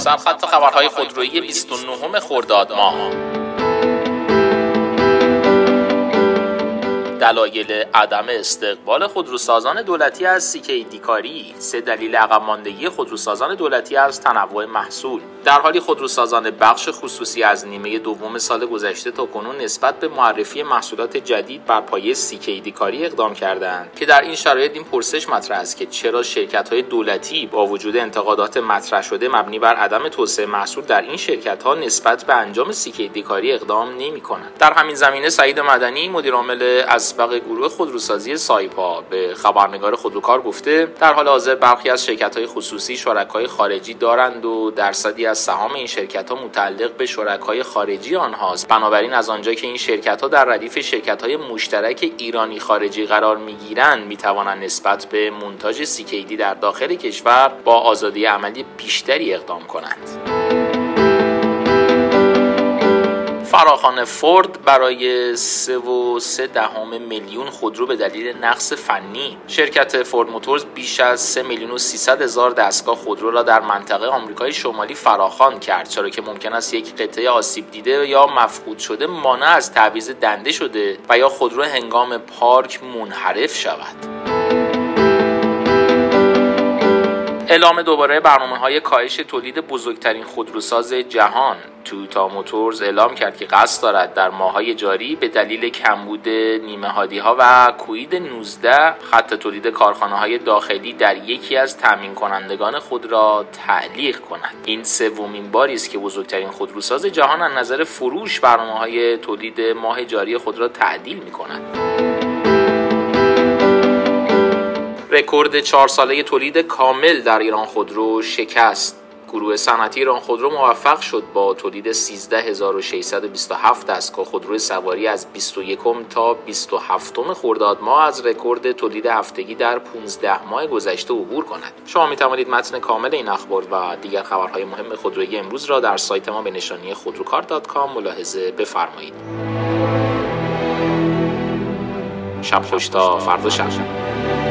سرخط خبرهای خودرویی 29 خرداد ماه. دلایل عدم استقبال خودروسازان دولتی از سیکیدی کاری. 3 دلیل عقب ماندگی خودروسازان دولتی از تنوع محصول. در حالی خودروسازان بخش خصوصی از نیمه دوم سال گذشته تا کنون نسبت به معرفی محصولات جدید بر پایه سیکیدی کاری اقدام کردند که در این شرایط این پرسش مطرح است که چرا شرکت‌های دولتی با وجود انتقادات مطرح شده مبنی بر عدم توسعه محصول در این شرکت‌ها نسبت به انجام سیکیدی کاری اقدام نمی‌کنند. در همین زمینه سعید مدنی مدیر عامل اسبق گروه خودروسازی سایپا به خبرنگار خودروکار گفته در حال حاضر برخی از شرکت‌های خصوصی شرکای خارجی دارند و درصدی از سهام این شرکت‌ها متعلق به شرکای خارجی آنهاست. بنابراین از آنجا که این شرکت‌ها در ردیف شرکت‌های مشترک ایرانی خارجی قرار می‌گیرند می‌توانند نسبت به مونتاژ سیکیدی در داخل کشور با آزادی عملی بیشتری اقدام کنند. فراخوان فورد برای 3.3 میلیون خودرو به دلیل نقص فنی. شرکت فورد موتورز بیش از 3,300,000 دستگاه خودرو را در منطقه آمریکای شمالی فراخوان کرد، چرا که ممکن است یک قطعه آسیب دیده یا مفقود شده مانع از تعویض دنده شده و یا خودرو هنگام پارک منحرف شود. اعلام دوباره برنامه‌های کاهش تولید بزرگترین خودروساز جهان. تویوتا موتورز اعلام کرد که قصد دارد در ماه‌های جاری به دلیل کمبود نیمه‌هادی‌ها و کووید 19 خط تولید کارخانه‌های داخلی در یکی از تامین کنندگان خود را تعلیق کند. این سومین باری است که بزرگترین خودروساز جهان از نظر فروش برنامه‌های تولید ماه جاری خود را تعدیل می‌کند. رکورد 4 ساله تولید کامل در ایران خودرو شکست. گروه صنعتی ایران خودرو موفق شد با تولید 13627 دستگاه خودروی سواری از 21 تا 27 خرداد ماه از رکورد تولید هفتگی در 15 ماه گذشته عبور کند. شما می توانید متن کامل این اخبار و دیگر خبرهای مهم خودرویی امروز را در سایت ما به نشانی خودروکار.com ملاحظه بفرمایید. شب خوش تا فردا شب.